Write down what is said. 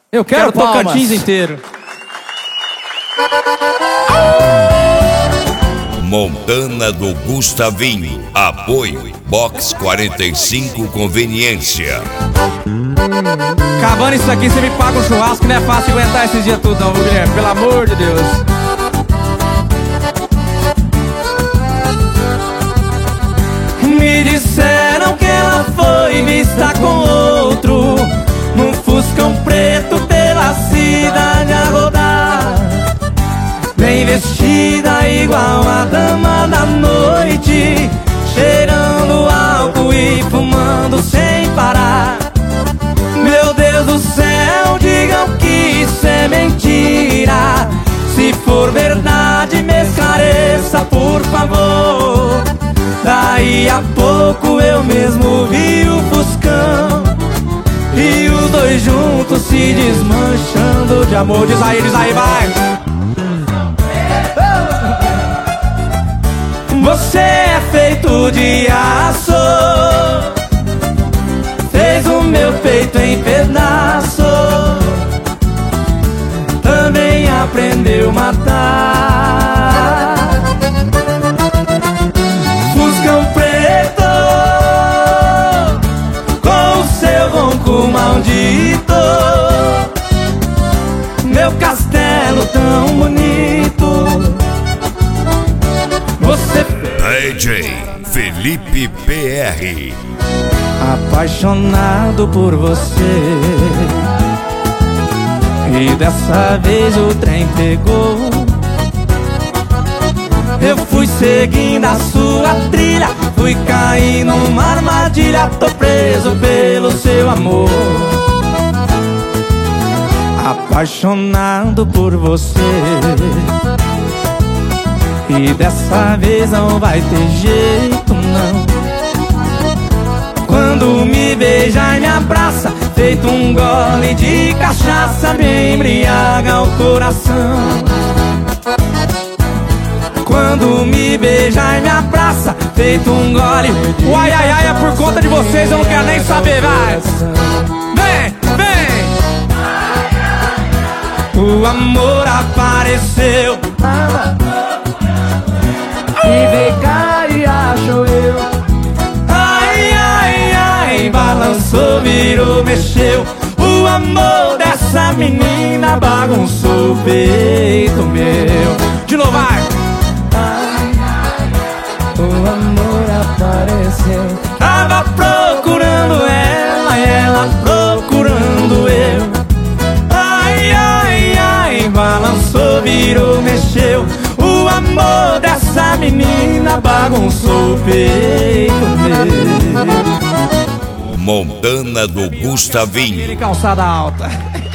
Eu quero Tocantins inteiro. Montana do Gustavinho. Apoio Box 45 Conveniência. Acabando isso aqui, você me paga um churrasco, não é fácil aguentar esses dias tudo não, viu, Guilherme? Pelo amor de Deus. Me disseram que ela foi vista com outro, num fuscão preto pela cidade a rodar, bem vestida igual a dama da noite, cheirando álcool e fumando sem parar. Meu Deus do céu, digam que isso é mentira. Se for verdade, me esclareça, por favor. Daí a pouco eu mesmo vi o fuscão e os dois juntos se desmanchando de amor. Diz aí, vai. Você é feito de aço, fez o meu peito em pedaço, também aprendeu a matar. Fuscão preto, com o seu ronco maldito, meu castelo tão bonito. Você DJ Felipe PR. Apaixonado por você, e dessa vez o trem pegou. Eu fui seguindo a sua trilha, fui cair numa armadilha, tô preso pelo seu amor. Apaixonado por você, e dessa vez não vai ter jeito não. Quando me beija e me abraça, feito um gole de cachaça, me embriaga o coração. Quando me beija e me abraça, feito um gole. O ai ai ai é por conta de vocês, eu não quero nem saber, vai. Vem! O amor apareceu e vem cá e achou eu. Ai, ai, ai, balançou, virou, mexeu. O amor dessa menina bagunçou o peito meu. De novo, vai. Ai, ai, ai, o amor apareceu. Tava procurando ela e ela procurando eu. Ai, ai, ai, balançou, virou, mexeu. O amor dessa menina bagunçou o peito meu. Montana do Gustavinho. Calçada alta.